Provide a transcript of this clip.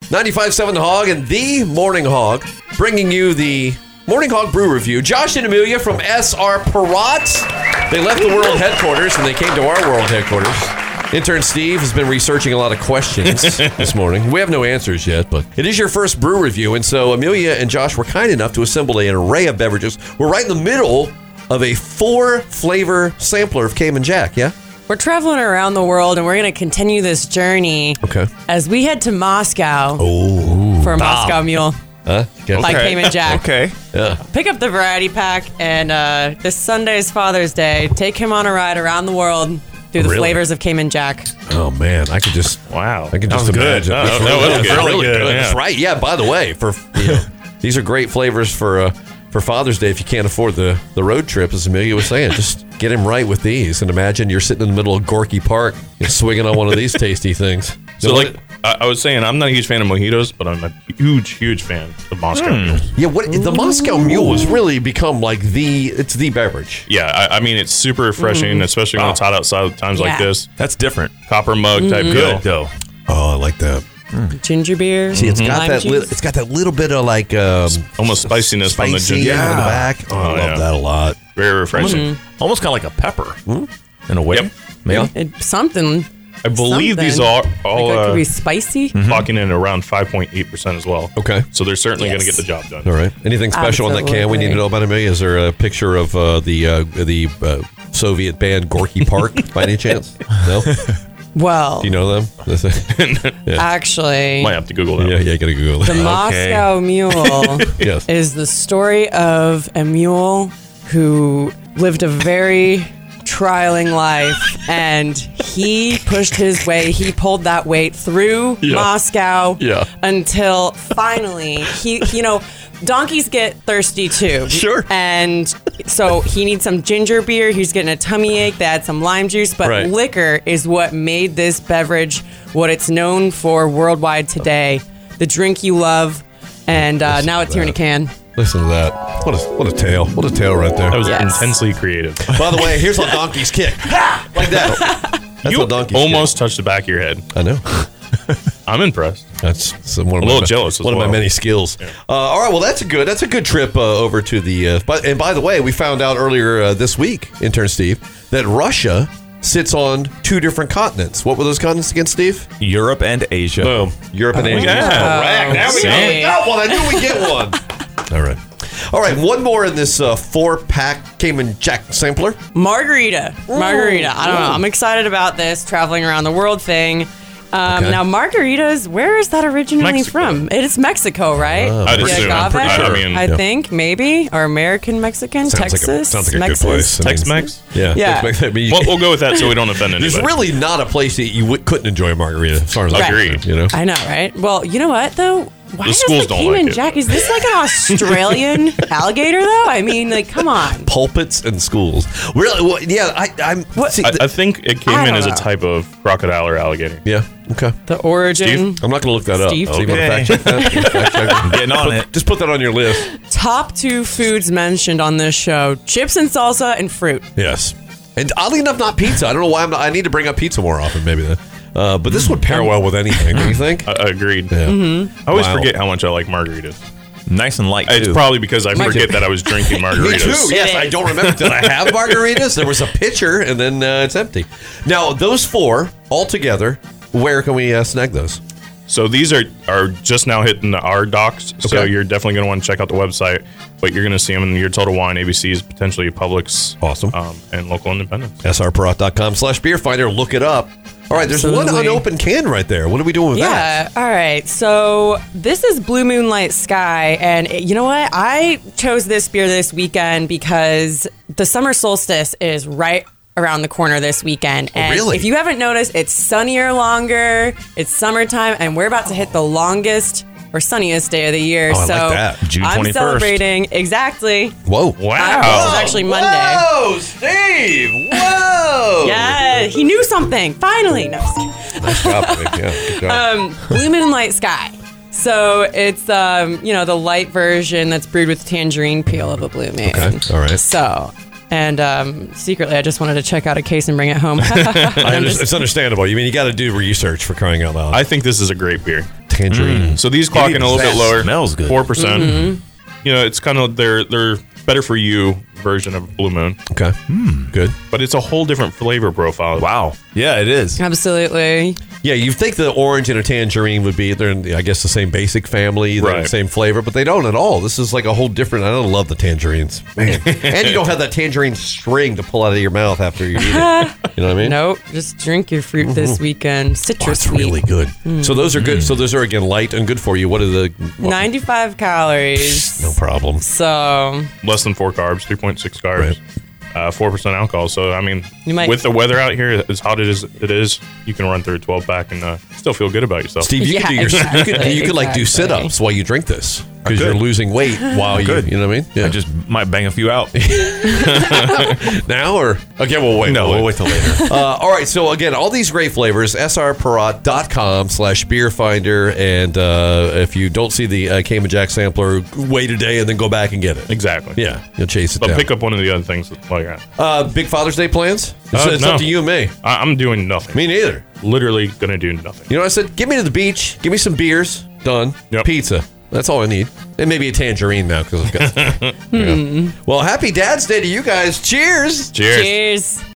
95.7 The Hog and The Morning Hog, bringing you the Morning Hog Brew Review. Josh and Amelia from SR Perrott. They left the world headquarters and they came to our world headquarters. Intern Steve has been researching a lot of questions this morning. We have no answers yet, but it is your first brew review, and so Amelia and Josh were kind enough to assemble an array of beverages. We're right in the middle of a 4-flavor sampler of Cayman Jack, yeah? We're traveling around the world, and we're going to continue this journey as we head to Moscow for a Moscow Mule by Cayman Jack. Okay. Yeah. Pick up the variety pack, and this Sunday is Father's Day. Take him on a ride around the world through the flavors of Cayman Jack. Oh, man. I could just imagine. That was Really good. Yeah. That's right. Yeah, by the way, these are great flavors for Father's Day if you can't afford the road trip, as Amelia was saying. Just get him right with these, and imagine you're sitting in the middle of Gorky Park and swinging on one of these tasty things. So, I was saying, I'm not a huge fan of mojitos, but I'm a huge fan of Moscow Mules. Yeah, the Moscow Mule has really become like the beverage. Yeah, I mean, it's super refreshing, especially when it's hot outside at times like this. That's different. Copper mug type deal. Good, though. Oh, I like that. Ginger beer. See, it's got that. It's got that little bit of like almost spiciness from the ginger in the back. Oh, I love that a lot. Very refreshing. Almost kind of like a pepper in a way. Yep. Maybe. Something. I believe these are all like it could be spicy. clocking in around 5.8% as well. Okay. So they're certainly going to get the job done. All right. Anything special on that can we need to know about, Amelia? Is there a picture of the Soviet band Gorky Park by any chance? No. Well, do you know them? Actually, might have to Google that. Yeah, you gotta Google that. The Moscow Mule is the story of a mule who lived a very trialing life, and he pushed his way. He pulled that weight through Moscow until finally donkeys get thirsty too. Sure. And so he needs some ginger beer. He's getting a tummy ache. They add some lime juice. But liquor is what made this beverage what it's known for worldwide today. The drink you love. And now it's here in a can. Listen to that. What a tale. What a tale right there. That was intensely creative. By the way, here's how donkeys kick. Like that. That's you how donkeys almost touched the back of your head. I know. I'm impressed. That's a little jealous. One of my many skills. Yeah. All right, well that's a good trip over to the. And by the way, we found out earlier this week, Intern Steve, that Russia sits on 2 different continents. What were those continents again, Steve? Europe and Asia. Boom. Europe and Asia. Correct. There we go. We got one. I knew we'd get one. All right. One more in this 4-pack Cayman Jack sampler. Margarita. I don't know. I'm excited about this traveling around the world thing. Now, margaritas, where is that originally from? It is Mexico, right? I'd assume. I'm pretty sure. I think, maybe. Or American Mexican, Texas. Sounds like a good place. Tex-Mex? Yeah. We'll go with that so we don't offend anybody. There's really not a place that you couldn't enjoy a margarita, as far as I'm concerned. I know, right? Well, you know what, though? Why the schools don't Cayman like Jack? Is this like an Australian alligator, though? I mean, like, come on. Pulpits and schools. Really? Well, yeah, I think it came in as a type of crocodile or alligator. Yeah. Okay. The origin. Steve? I'm not going to look that up. Steve? So you want to fact check that? I'm getting on it. Just put that on your list. Top 2 foods mentioned on this show: chips and salsa and fruit. Yes. And oddly enough, not pizza. I don't know why I need to bring up pizza more often, maybe then. But this would pair well with anything, don't you think? Agreed. Yeah. I always forget how much I like margaritas. Nice and light, too. It's probably because I forget that I was drinking margaritas. Me too. Yes, I don't remember. Did I have margaritas? There was a pitcher, and then it's empty. Now, those 4 all together, where can we snag those? So these are just now hitting our docks. Okay. So you're definitely going to want to check out the website. But you're going to see them in your Total Wine, ABC's, potentially Publix. Awesome. And local independents. srperrott.com/beer finder. Look it up. All right, there's one unopened can right there. What are we doing with that? Yeah, all right. So this is Blue Moonlight Sky. And you know what? I chose this beer this weekend because the summer solstice is right around the corner this weekend. And really? If you haven't noticed, it's sunnier longer. It's summertime, and we're about to hit the longest or sunniest day of the year. Oh, so I like that. June 21st. I'm celebrating. Exactly. Whoa. This is actually Monday. Whoa, Steve. Whoa. Yeah, he knew something. Finally. No, Nice job, Nick. Yeah, good job. Blue Moonlight Sky. So it's, the light version that's brewed with tangerine peel of a blue moon. Okay. All right. So... And secretly, I just wanted to check out a case and bring it home. It's understandable. You mean you got to do research for crying out loud. I think this is a great beer. tangerine. So these clock in a little bit lower. Smells good. 4%. You know, it's kind of they're better for you version of Blue Moon, Okay. Good. but it's a whole different flavor profile. Wow. Yeah, it is. Absolutely. Yeah, you'd think the orange and a tangerine would be, they're in, I guess, the same basic family, they're the Right. same flavor, but they don't at all. This is like a whole different, I don't love the tangerines. Man. And you don't have that tangerine string to pull out of your mouth after you eat it. You know what I mean? Nope. Just drink your fruit this weekend. Oh, Citrus it's really good. So those are good. So those are, again, light and good for you. What are the... 95 calories. No problem. So Less than 4 carbs, 3.6 carbs. 4% alcohol. So, I mean, You might- with the weather out here, as hot as it is, you can run through a 12-pack and still feel good about yourself. Steve, you Yeah, could do your, exactly, you could like do exactly. sit-ups while you drink this because could. you're losing weight while you, Could. you know what I mean? Yeah. I just might bang a few out. Now or okay, we'll wait. No, we'll wait till later. All right. So again, all these great flavors. srparat.com/beerfinder, and if you don't see the Cayman Jack sampler, wait a day and then go back and get it. Exactly. Yeah, you'll chase it But down. pick up one of the other things while you're at. Big Father's Day plans? It's no. up to you and me. I'm doing nothing. Me neither. Literally gonna do nothing. You know what I said? Get me to the beach. Give me some beers. Done. Yep. Pizza. That's all I need. And maybe a tangerine now because I've got. Yeah. Well, happy Dad's Day to you guys. Cheers. Cheers. cheers.